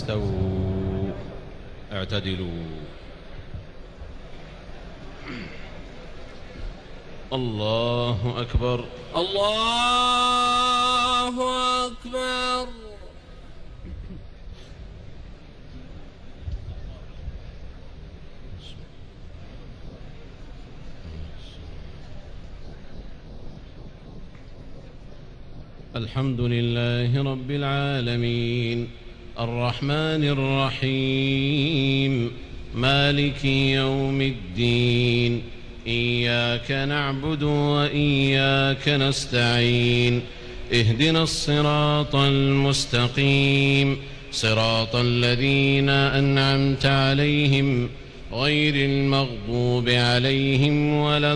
استووا اعتدلوا. الله أكبر الله أكبر. الحمد لله رب العالمين الرحمن الرحيم مالك يوم الدين إياك نعبد وإياك نستعين اهدنا الصراط المستقيم صراط الذين أنعمت عليهم غير المغضوب عليهم ولا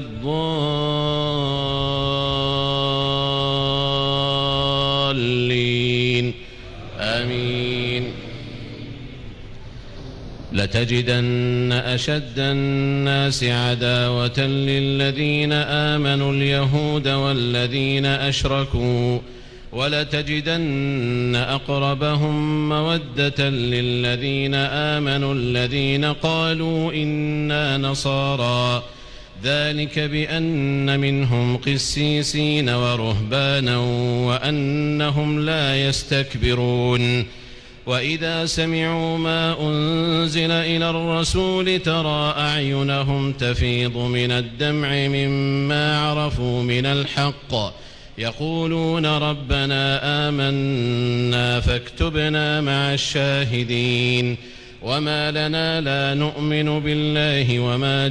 الضالين آمين. لتجدن أشد الناس عداوة للذين آمنوا اليهود والذين أشركوا ولتجدن أقربهم مودة للذين آمنوا الذين قالوا إنا نصارى ذلك بأن منهم قسيسين ورهبانا وأنهم لا يستكبرون. وإذا سمعوا ما أنزل إلى الرسول ترى أعينهم تفيض من الدمع مما عرفوا من الحق يقولون ربنا آمنا فاكتبنا مع الشاهدين. وما لنا لا نؤمن بالله وما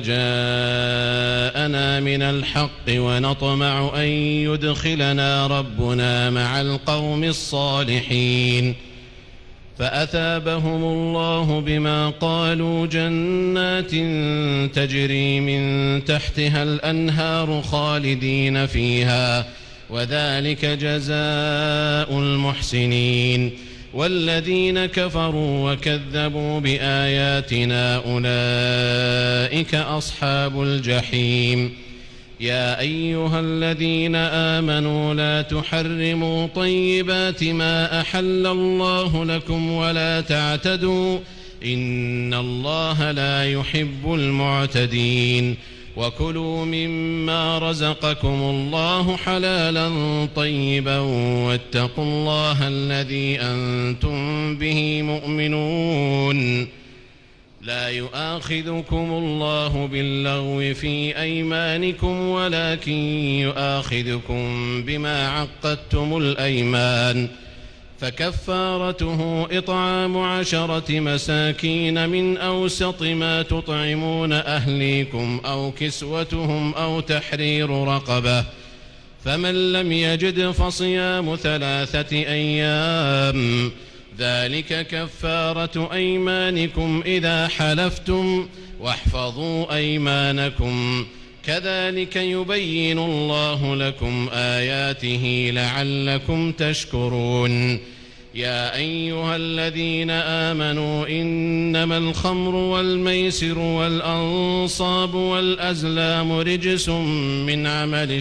جاءنا من الحق ونطمع أن يدخلنا ربنا مع القوم الصالحين. فأثابهم الله بما قالوا جنات تجري من تحتها الأنهار خالدين فيها وذلك جزاء المحسنين. والذين كفروا وكذبوا بآياتنا أولئك أصحاب الجحيم. يا أيها الذين آمنوا لا تحرموا طيبات ما أحل الله لكم ولا تعتدوا إن الله لا يحب المعتدين. وكلوا مما رزقكم الله حلالا طيبا واتقوا الله الذي أنتم به مؤمنون. لا يؤاخذكم الله باللغو في أيمانكم ولكن يؤاخذكم بما عقدتم الأيمان. فكفارته إطعام 10 مساكين من أوسط ما تطعمون أهليكم أو كسوتهم أو تحرير رقبة. فمن لم يجد فصيام 3 أيام ذلك كفارة أيمانكم إذا حلفتم واحفظوا أيمانكم كذلك يبين الله لكم آياته لعلكم تشكرون. يا أيها الذين آمنوا إنما الخمر والميسر والأنصاب والأزلام رجس من عمل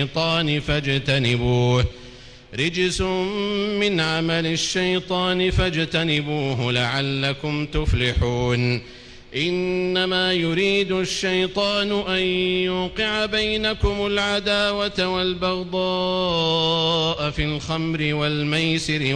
الشيطان فاجتنبوه لعلكم تفلحون. إنما يريد الشيطان أن يوقع بينكم العداوة والبغضاء في الخمر والميسر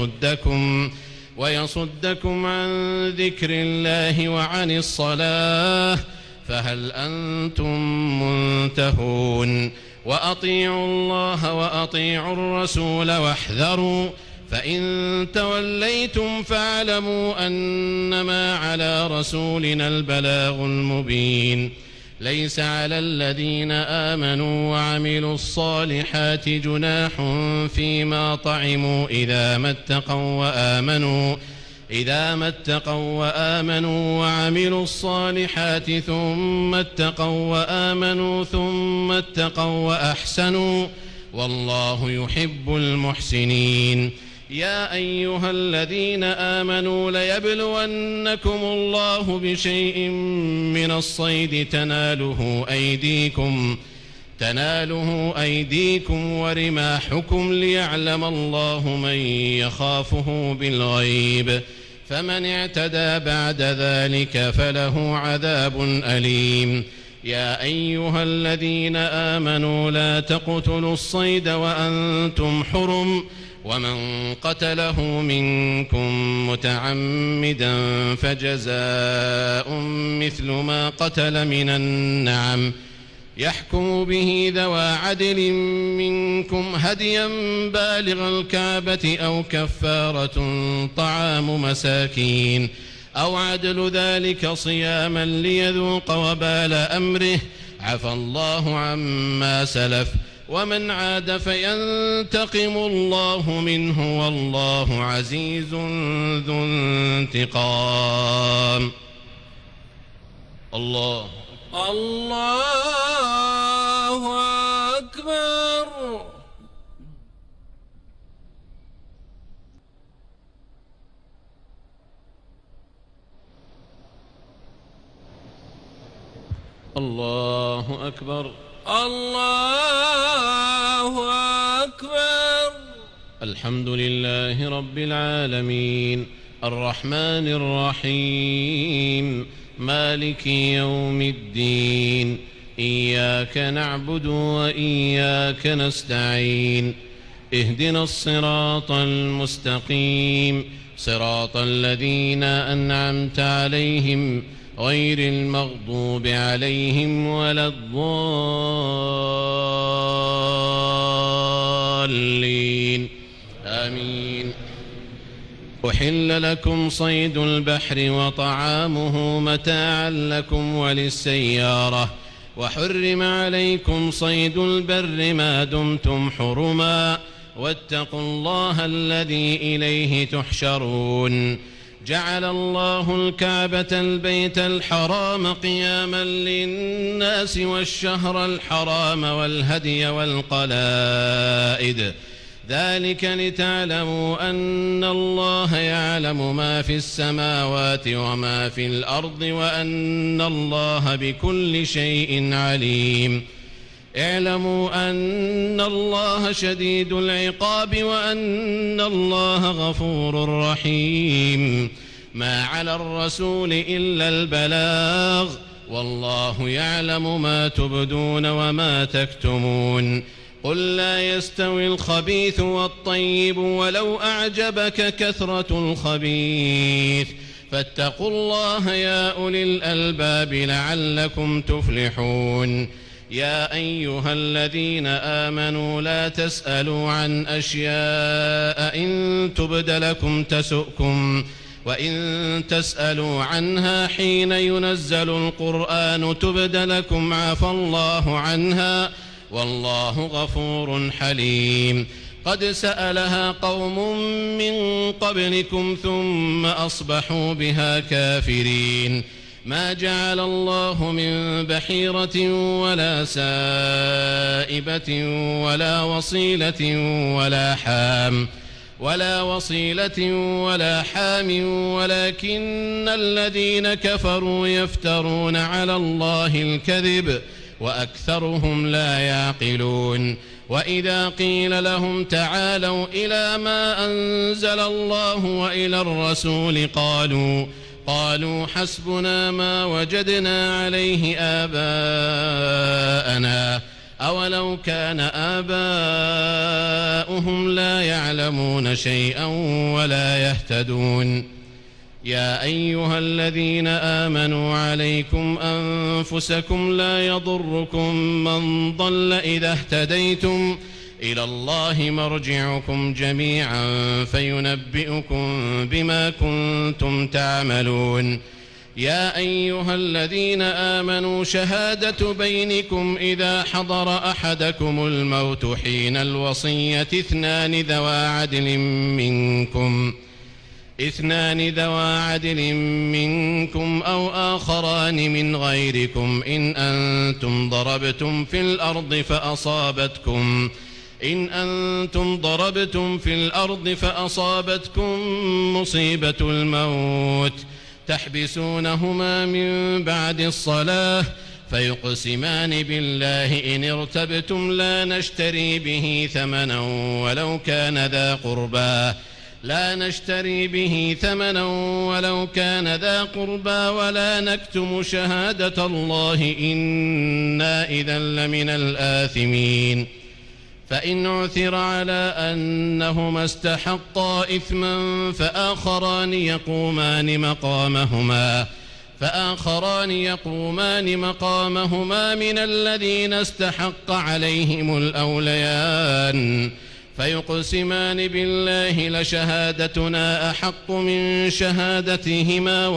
ويصدكم عن ذكر الله وعن الصلاة فهل أنتم منتهون. وأطيعوا الله وأطيعوا الرسول واحذروا فإن توليتم فاعلموا أنما على رسولنا البلاغ المبين. ليس على الذين آمنوا وعملوا الصالحات جناح فيما طعموا إذا ما اتقوا وآمنوا وعملوا الصالحات ثم اتقوا وأحسنوا والله يحب المحسنين. يا أيها الذين آمنوا ليبلونكم الله بشيء من الصيد تناله أيديكم ورماحكم ليعلم الله من يخافه بالغيب فمن اعتدى بعد ذلك فله عذاب أليم. يا أيها الذين آمنوا لا تقتلوا الصيد وأنتم حرم، ومن قتله منكم متعمدا فجزاء مثل ما قتل من النعم يحكم به ذوى عدل منكم هديا بالغ الكعبة أو كفارة طعام مساكين أو عدل ذلك صياما ليذوق وبال أمره، عفى الله عما سلف، ومن عاد فينتقم الله منه والله عزيز ذو انتقام. الله أكبر. الله أكبر. الله أكبر. الحمد لله رب العالمين الرحمن الرحيم مالك يوم الدين، إياك نعبد وإياك نستعين، اهدنا الصراط المستقيم، صراط الذين أنعمت عليهم غير المغضوب عليهم ولا الضالين، آمين. أحل لكم صيد البحر وطعامه متاعا لكم وللسيارة، وحرم عليكم صيد البر ما دمتم حرما، واتقوا الله الذي إليه تحشرون. جعل الله الكعبة البيت الحرام قياما للناس والشهر الحرام والهدي والقلائد، ذلك لتعلموا أن الله يعلم ما في السماوات وما في الأرض وأن الله بكل شيء عليم. اعلموا أن الله شديد العقاب وأن الله غفور رحيم. ما على الرسول إلا البلاغ، والله يعلم ما تبدون وما تكتمون. قل لا يستوي الخبيث والطيب ولو أعجبك كثرة الخبيث، فاتقوا الله يا أولي الألباب لعلكم تفلحون. يا أيها الذين آمنوا لا تسألوا عن أشياء إن تبد لكم تسؤكم، وإن تسألوا عنها حين ينزل القرآن تبد لكم عفى الله عنها، والله غفور حليم. قد سألها قوم من قبلكم ثم أصبحوا بها كافرين. ما جعل الله من بحيرة ولا سائبة ولا وصيلة ولا حام ولكن الذين كفروا يفترون على الله الكذب وأكثرهم لا يعقلون. وإذا قيل لهم تعالوا إلى ما أنزل الله وإلى الرسول قالوا حسبنا ما وجدنا عليه آباءنا، أولو كان آباؤهم لا يعلمون شيئا ولا يهتدون. يا أيها الذين آمنوا عليكم أنفسكم لا يضركم من ضل إذا اهتديتم، إلى الله مرجعكم جميعا فينبئكم بما كنتم تعملون. يا أيها الذين آمنوا شهادة بينكم إذا حضر أحدكم الموت حين الوصية اثنان ذوى عدل منكم أو آخران من غيركم إن أنتم ضربتم في الأرض فأصابتكم مصيبة الموت تحبسونهما من بعد الصلاة فيقسمان بالله إن ارتبتم لا نشتري به ثمنا ولو كان ذا قربى لا نشتري به ثمنا ولو كان ذا قربى ولا نكتم شهادة الله إنا إذا لمن الآثمين فإن عثر على أنهما استحقا إثما فآخران يقومان مقامهما من الذين استحق عليهم الأوليان فيقسمان بالله لشهادتنا أحق من شهادتهما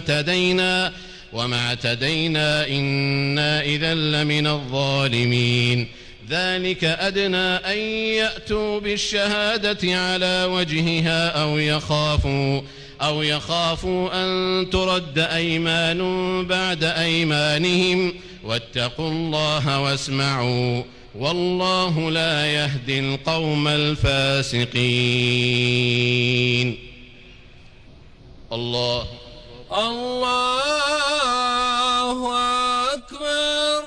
وما اعتدينا إنا إذا لمن الظالمين ذلك أدنى أن يأتوا بالشهادة على وجهها أو يخافوا أن ترد أيمان بعد أيمانهم واتقوا الله واسمعوا والله لا يهدي القوم الفاسقين. الله أكبر.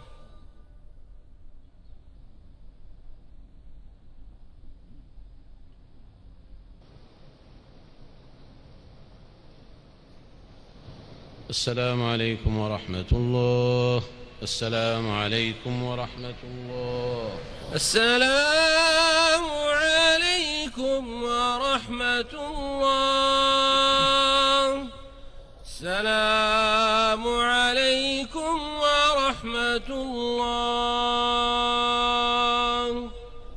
السلام عليكم ورحمة الله. السلام عليكم ورحمة الله. السلام عليكم ورحمة الله. السلام عليكم ورحمة الله.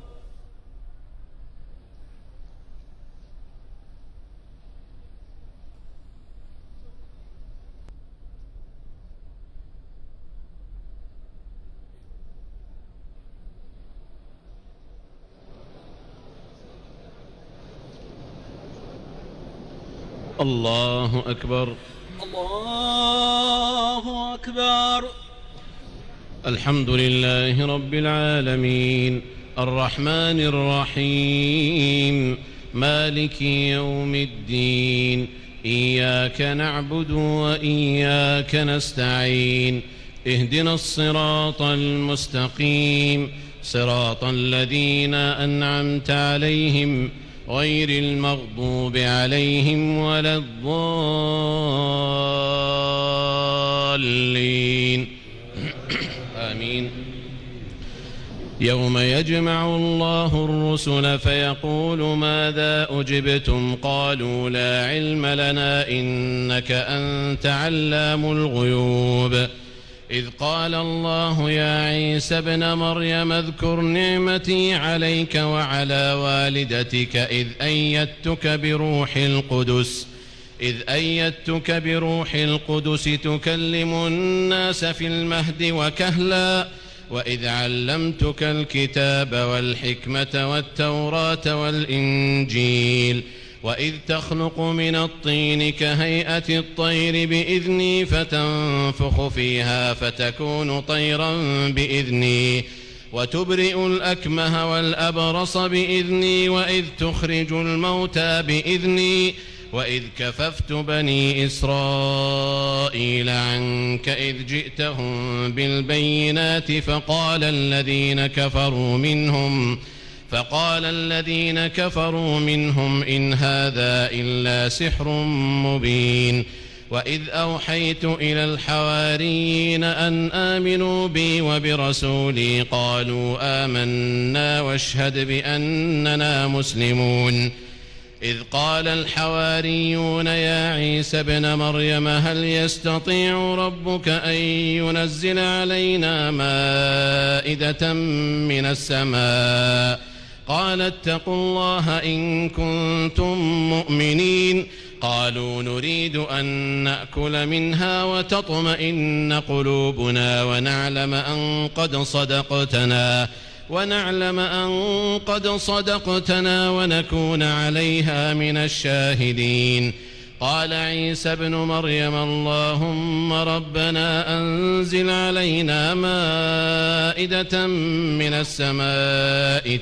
الله أكبر. الله أكبر. الحمد لله رب العالمين الرحمن الرحيم مالك يوم الدين إياك نعبد وإياك نستعين اهدنا الصراط المستقيم صراط الذين أنعمت عليهم غير المغضوب عليهم ولا الضالين آمين. يوم يجمع الله الرسل فيقول ماذا أجبتم قالوا لا علم لنا إنك أنت علام الغيوب إذ قال الله يا عيسى ابن مريم اذكر نعمتي عليك وعلى والدتك إذ أيدتك بروح القدس تكلم الناس في المهد وكهلا وإذ علمتك الكتاب والحكمة والتوراة والإنجيل وإذ تخلق من الطين كهيئة الطير بإذني فتنفخ فيها فتكون طيرا بإذني وتبرئ الأكمه والأبرص بإذني وإذ تخرج الموتى بإذني وإذ كففت بني إسرائيل عنك إذ جئتهم بالبينات فقال الذين كفروا منهم إن هذا إلا سحر مبين وإذ أوحيت إلى الحواريين أن آمنوا بي وبرسولي قالوا آمنا واشهد بأننا مسلمون إذ قال الحواريون يا عيسى ابن مريم هل يستطيع ربك أن ينزل علينا مائدة من السماء قال اتقوا الله إن كنتم مؤمنين قالوا نريد أن نأكل منها وتطمئن قلوبنا ونعلم أن قد صدقتنا ونكون عليها من الشاهدين قال عيسى ابن مريم اللهم ربنا أنزل علينا مائدة من السماء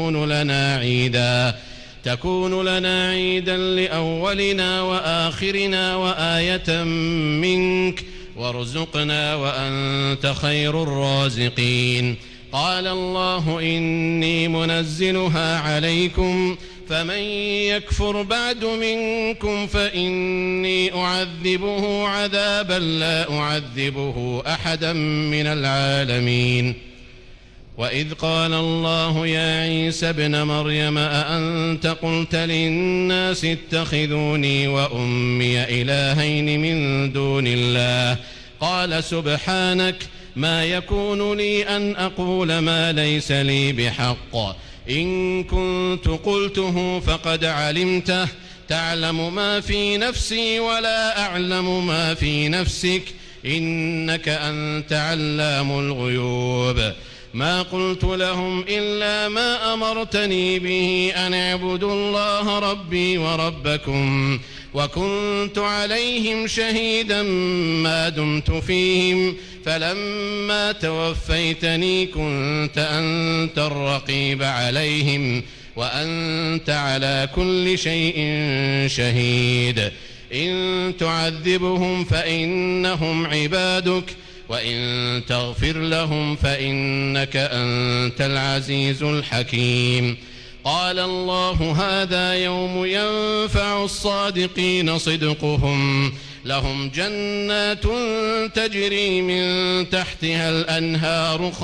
تكون لنا عيدا لأولنا وآخرنا وآية منك وارزقنا وأنت خير الرازقين قال الله إني منزلها عليكم فمن يكفر بعد منكم فإني أعذبه عذابا لا أعذبه أحدا من العالمين. وإذ قال الله يا عيسى ابن مريم أأنت قلت للناس اتخذوني وأمي إلهين من دون الله قال سبحانك ما يكون لي أن أقول ما ليس لي بحق إن كنت قلته فقد علمته تعلم ما في نفسي ولا أعلم ما في نفسك إنك أنت علام الغيوب. ما قلت لهم إلا ما أمرتني به أن اعبدوا الله ربي وربكم وكنت عليهم شهيدا ما دمت فيهم فلما توفيتني كنت أنت الرقيب عليهم وأنت على كل شيء شهيد. إن تعذبهم فإنهم عبادك وإن تغفر لهم فإنك أنت العزيز الحكيم. قال الله هذا يوم ينفع الصادقين صدقهم لهم جنات تجري من تحتها الأنهار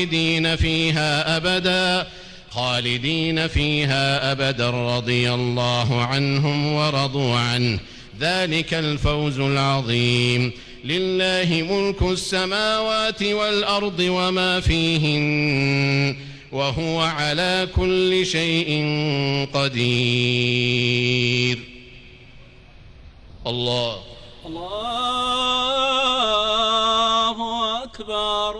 خالدين فيها أبدا رضي الله عنهم ورضوا عنه ذلك الفوز العظيم. لله ملك السماوات والأرض وما فيهن وهو على كل شيء قدير. الله أكبر.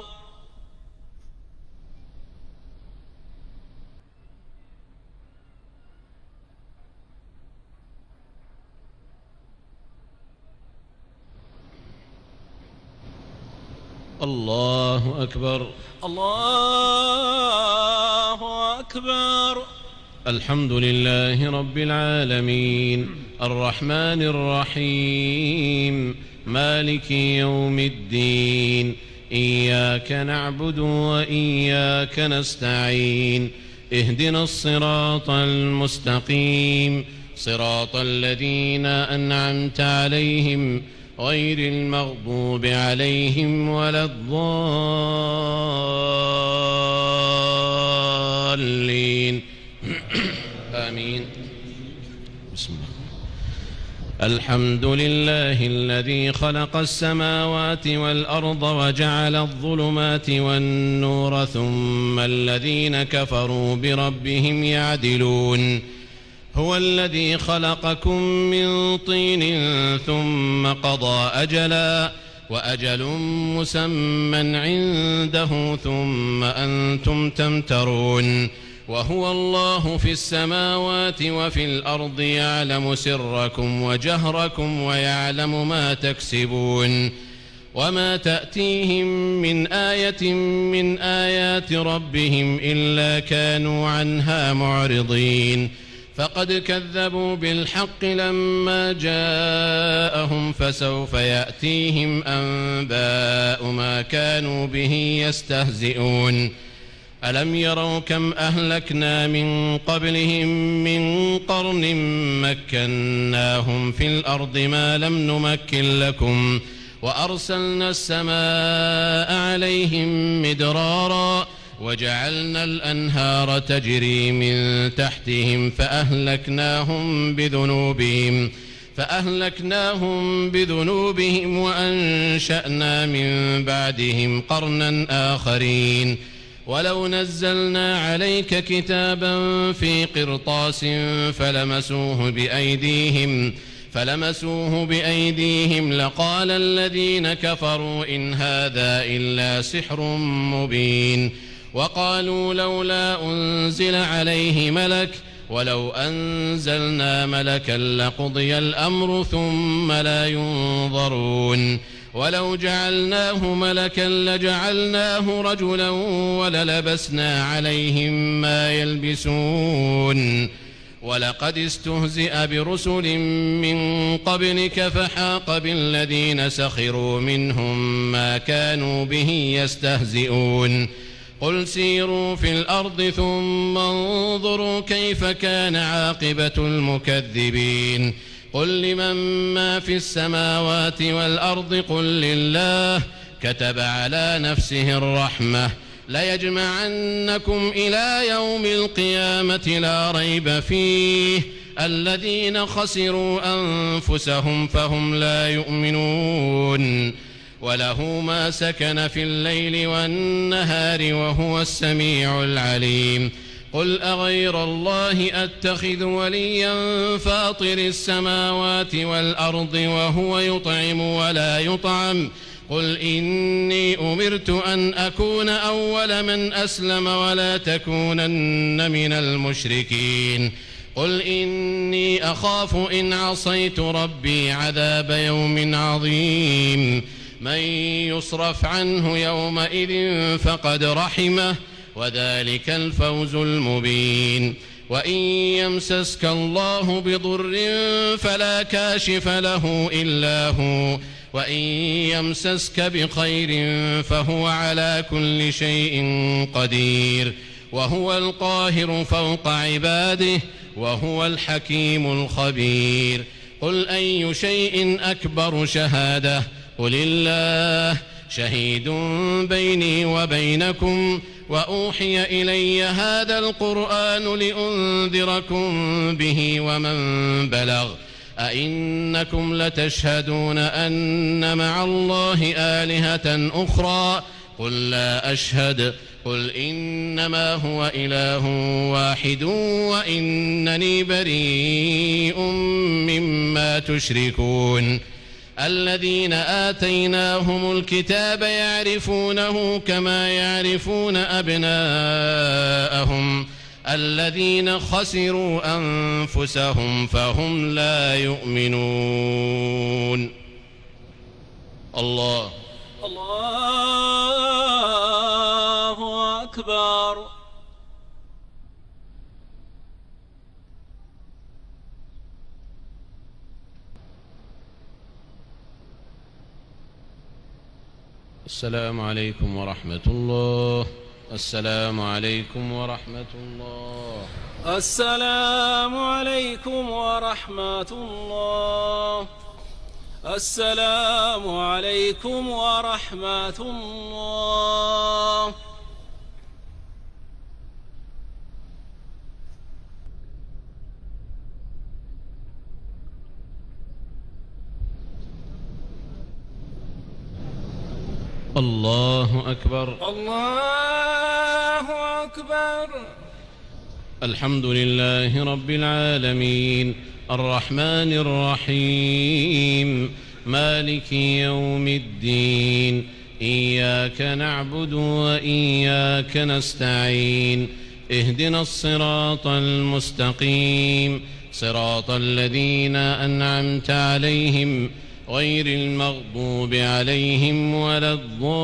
الله أكبر. الله أكبر. الحمد لله رب العالمين الرحمن الرحيم مالك يوم الدين إياك نعبد وإياك نستعين اهدنا الصراط المستقيم صراط الذين أنعمت عليهم غير المغضوب عليهم ولا الضالين آمين. بسم الله. الحمد لله الذي خلق السماوات والأرض وجعل الظلمات والنور ثم الذين كفروا بربهم يعدلون. هو الذي خلقكم من طين ثم قضى أجلا وأجل مسمى عنده ثم أنتم تمترون. وهو الله في السماوات وفي الأرض يعلم سركم وجهركم ويعلم ما تكسبون. وما تأتيهم من آية من آيات ربهم إلا كانوا عنها معرضين. فقد كذبوا بالحق لما جاءهم فسوف يأتيهم أنباء ما كانوا به يستهزئون. ألم يروا كم أهلكنا من قبلهم من قرن مكناهم في الأرض ما لم نمكن لكم وأرسلنا السماء عليهم مدرارا وجعلنا الأنهار تجري من تحتهم فأهلكناهم بذنوبهم وأنشأنا من بعدهم قرنا آخرين. ولو نزلنا عليك كتابا في قرطاس فلمسوه بأيديهم لقال الذين كفروا إن هذا إلا سحر مبين. وقالوا لولا أنزل عليه ملك ولو أنزلنا ملكا لقضي الأمر ثم لا ينظرون. ولو جعلناه ملكا لجعلناه رجلا وللبسنا عليهم ما يلبسون. ولقد استهزئ برسل من قبلك فحاق بالذين سخروا منهم ما كانوا به يستهزئون. قل سيروا في الأرض ثم انظروا كيف كان عاقبة المكذبين قل لمن ما في السماوات والأرض قل لله كتب على نفسه الرحمة ليجمعنكم إلى يوم القيامة لا ريب فيه الذين خسروا أنفسهم فهم لا يؤمنون وله ما سكن في الليل والنهار وهو السميع العليم قل أغير الله أتخذ وليا فاطر السماوات والأرض وهو يطعم ولا يطعم قل إني أمرت أن أكون أول من أسلم ولا تكونن من المشركين قل إني أخاف إن عصيت ربي عذاب يوم عظيم من يصرف عنه يومئذ فقد رحمه وذلك الفوز المبين وإن يمسسك الله بضر فلا كاشف له إلا هو وإن يمسسك بخير فهو على كل شيء قدير وهو القاهر فوق عباده وهو الحكيم الخبير قل أي شيء أكبر شهادة قل الله شهيد بيني وبينكم وأوحي إلي هذا القرآن لأنذركم به ومن بلغ أئنكم لتشهدون أن مع الله آلهة أخرى قل لا أشهد قل إنما هو إله واحد وإنني بريء مما تشركون الذين آتيناهم الكتاب يعرفونه كما يعرفون أبناءهم الذين خسروا أنفسهم فهم لا يؤمنون الله أكبر السلام عليكم ورحمة الله السلام عليكم ورحمة الله السلام عليكم ورحمة الله السلام عليكم ورحمة الله الله أكبر الله أكبر الحمد لله رب العالمين الرحمن الرحيم مالك يوم الدين إياك نعبد وإياك نستعين اهدنا الصراط المستقيم صراط الذين أنعمت عليهم غير المغضوب عليهم ولا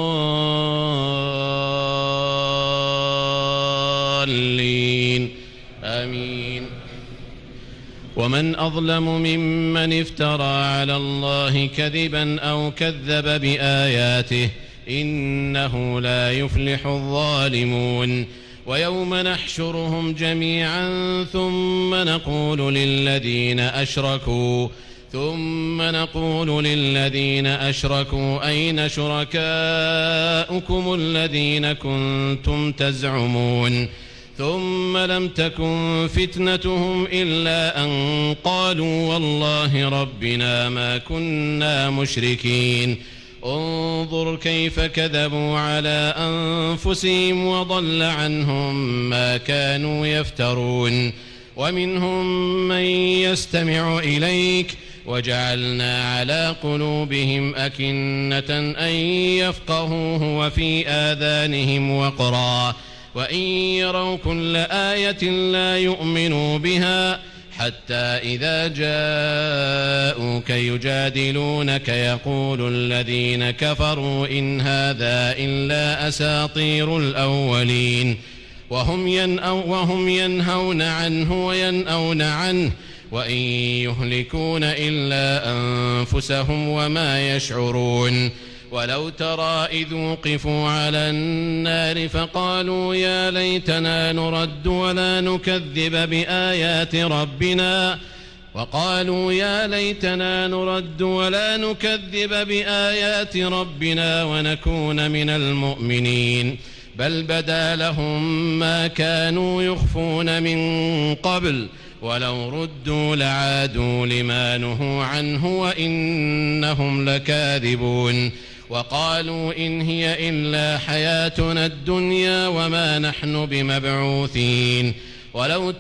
الضالين آمين ومن أظلم ممن افترى على الله كذبا أو كذب بآياته إنه لا يفلح الظالمون ويوم نحشرهم جميعا ثم نقول للذين أشركوا أين شركاؤكم الذين كنتم تزعمون ثم لم تكن فتنتهم إلا أن قالوا والله ربنا ما كنا مشركين انظر كيف كذبوا على أنفسهم وضل عنهم ما كانوا يفترون ومنهم من يستمع إليك وجعلنا على قلوبهم أكنة أن يفقهوه وفي آذانهم وقرا وإن يروا كل آية لا يؤمنوا بها حتى إذا جاءوك يجادلونك يقول الذين كفروا إن هذا إلا أساطير الأولين وهم ينهون عنه وينأون عنه وإن يهلكون إلا أنفسهم وما يشعرون ولو ترى إذ وقفوا على النار فقالوا يا ليتنا نرد ولا نكذب بآيات ربنا ونكون من المؤمنين بل بدا لهم ما كانوا يخفون من قبل ولو ردوا لعادوا لما نهوا عنه وإنهم لكاذبون وقالوا إن هي إلا حياتنا الدنيا وما نحن بمبعوثين ولو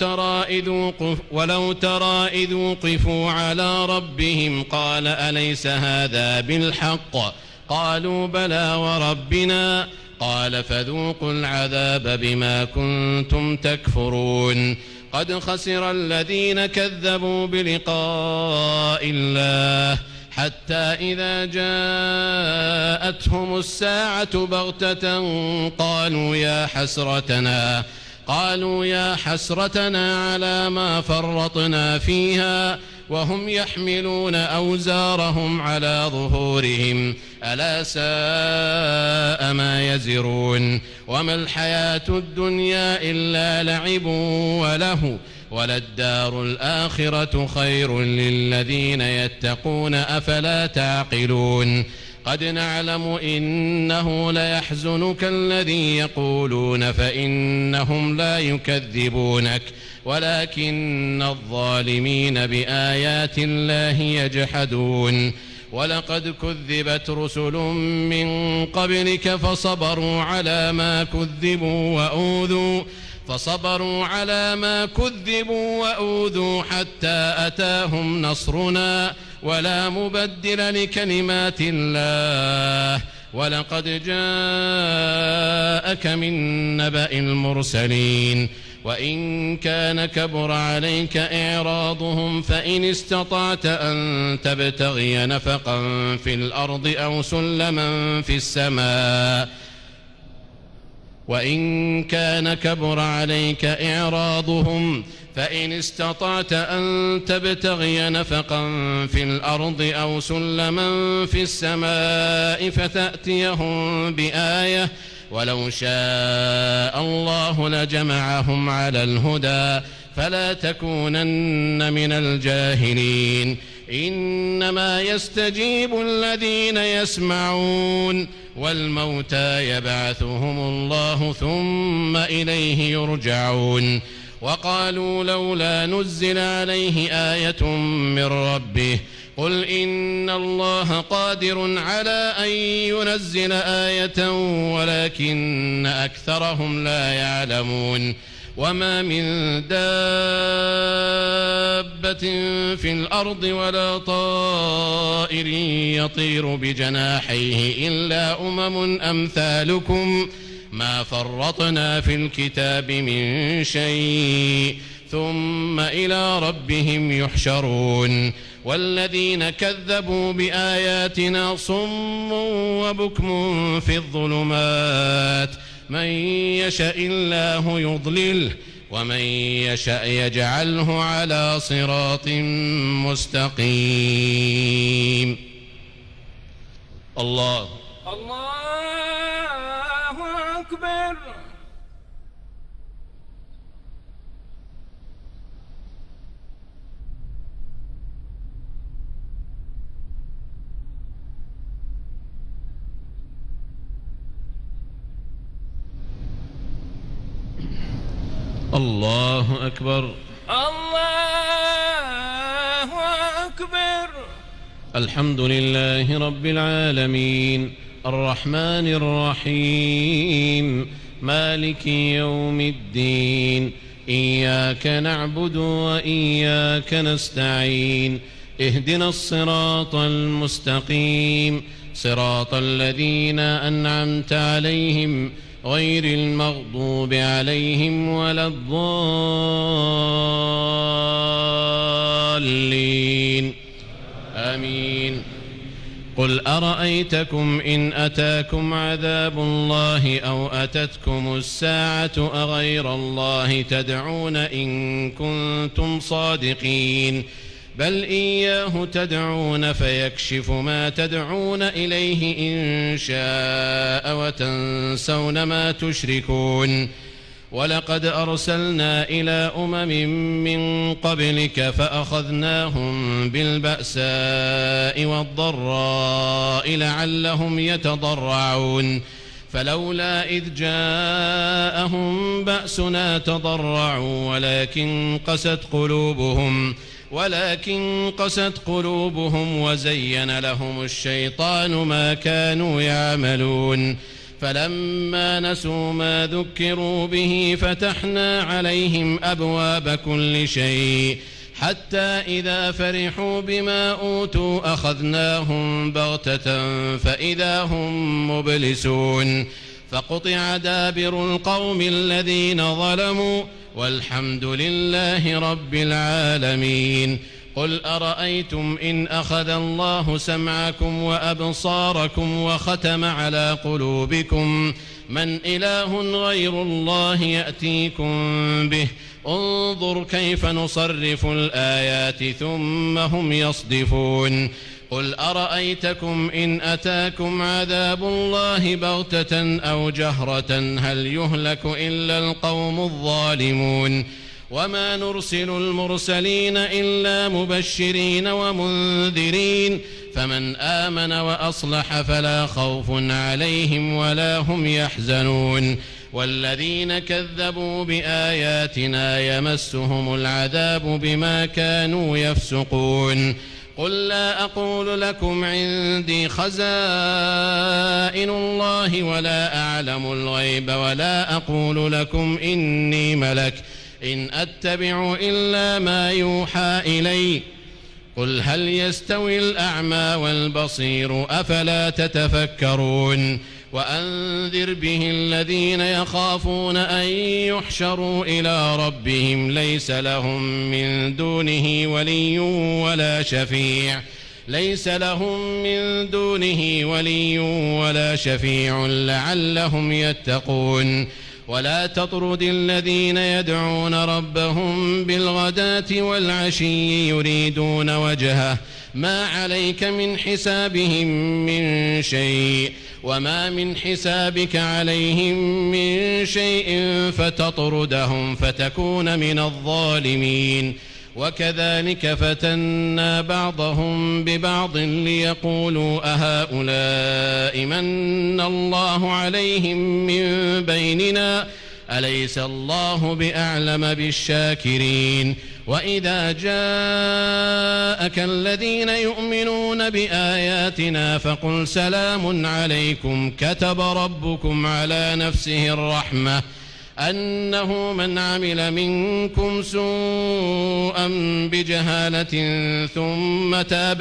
ترى إذ وقفوا على ربهم قال أليس هذا بالحق قالوا بلى وربنا قال فذوقوا العذاب بما كنتم تكفرون قد خسر الذين كذبوا بلقاء الله حتى إذا جاءتهم الساعة بغتة قالوا يا حسرتنا على ما فرطنا فيها وهم يحملون أوزارهم على ظهورهم ألا ساء ما يزرون وما الحياة الدنيا إلا لعب وله وللدار الآخرة خير للذين يتقون أفلا تعقلون قد نعلم إنه ليحزنك الذي يقولون فإنهم لا يكذبونك ولكن الظالمين بآيات الله يجحدون ولقد كذبت رسل من قبلك فصبروا على ما كذبوا وأوذوا حتى أتاهم نصرنا ولا مبدل لكلمات الله ولقد جاءك من نبأ المرسلين وإن كان كبر عليك إعراضهم فإن استطعت أن تبتغي نفقا في الأرض أو سلما في السماء فإن استطعت أن تبتغي نفقا في الأرض أو سلما في السماء فتأتيهم بآية ولو شاء الله لجمعهم على الهدى فلا تكونن من الجاهلين إنما يستجيب الذين يسمعون والموتى يبعثهم الله ثم إليه يرجعون وقالوا لولا نزل عليه آية من ربه قل إن الله قادر على أن ينزل آية ولكن أكثرهم لا يعلمون وما من دابة في الأرض ولا طائر يطير بجناحيه إلا أمم أمثالكم ما فرطنا في الكتاب من شيء ثم إلى ربهم يحشرون والذين كذبوا بآياتنا صم وبكم في الظلمات من يشاء الله يضلله ومن يشاء يجعله على صراط مستقيم. الله أكبر. الله أكبر. الله أكبر. الحمد لله رب العالمين الرحمن الرحيم مالك يوم الدين إياك نعبد وإياك نستعين اهدنا الصراط المستقيم صراط الذين أنعمت عليهم غير المغضوب عليهم ولا الضالين آمين. قل أرأيتكم إن أتاكم عذاب الله أو أتتكم الساعة أغير الله تدعون إن كنتم صادقين بل إياه تدعون فيكشف ما تدعون إليه إن شاء وتنسون ما تشركون ولقد أرسلنا إلى من قبلك فأخذناهم بالبأساء والضراء لعلهم يتضرعون فلولا إذ جاءهم بأسنا تضرعوا ولكن قست قلوبهم وزين لهم الشيطان ما كانوا يعملون فلما نسوا ما ذكروا به فتحنا عليهم أبواب كل شيء حتى إذا فرحوا بما أوتوا أخذناهم بغتة فإذا هم مبلسون فقطع دابر القوم الذين ظلموا والحمد لله رب العالمين قل أرأيتم إن أخذ الله سمعكم وأبصاركم وختم على قلوبكم من إله غير الله يأتيكم به انظر كيف نصرف الآيات ثم هم يصدفون قل أرأيتكم إن أتاكم عذاب الله بغتة أو جهرة هل يهلك إلا القوم الظالمون وما نرسل المرسلين إلا مبشرين ومنذرين فمن آمن وأصلح فلا خوف عليهم ولا هم يحزنون والذين كذبوا بآياتنا يمسهم العذاب بما كانوا يفسقون قل لا أقول لكم عندي خزائن الله ولا أعلم الغيب ولا أقول لكم إني ملك إن أتبع إلا ما يوحى إلي قل هل يستوي الأعمى والبصير أفلا تتفكرون وأنذر به الذين يخافون أن يحشروا إلى ربهم ليس لهم من دونه ولي ولا شفيع لعلهم يتقون ولا تطرد الذين يدعون ربهم بالغداة والعشي يريدون وجهه ما عليك من حسابهم من شيء وما من حسابك عليهم من شيء فتطردهم فتكون من الظالمين وكذلك فتنا بعضهم ببعض ليقولوا أهؤلاء من الله عليهم من بيننا أليس الله بأعلم بالشاكرين وإذا جاءك الذين يؤمنون بآياتنا فقل سلام عليكم كتب ربكم على نفسه الرحمة أنه من عمل منكم سوءا بجهالة ثم تاب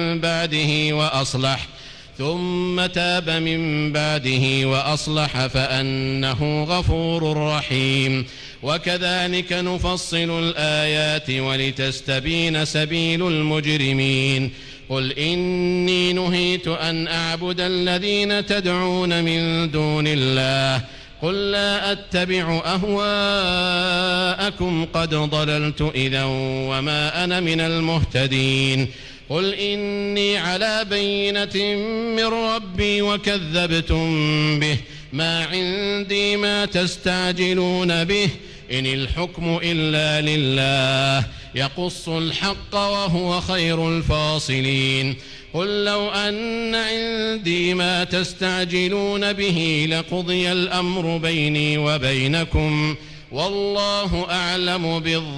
من بعده وأصلح فأنه غفور رحيم وكذلك نفصل الآيات ولتستبين سبيل المجرمين قل إني نهيت أن أعبد الذين تدعون من دون الله قل لا أتبع أهواءكم قد ضللت إذا وما أنا من المهتدين قل إني على بينة من ربي وكذبتم به ما عندي ما تستعجلون به إن الحكم إلا لله يقص الحق وهو خير الفاصلين قل لو أن عندي ما تستعجلون به لقضي الأمر بيني وبينكم والله أعلم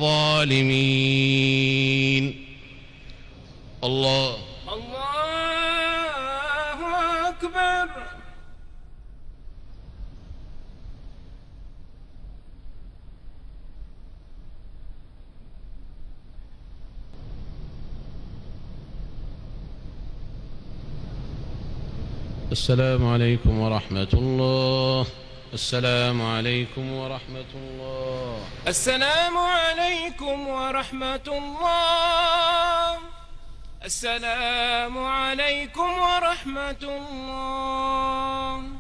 بالظالمين الله أكبر. السلام عليكم ورحمة الله. السلام عليكم ورحمة الله. السلام عليكم ورحمة الله. السلام عليكم ورحمة الله.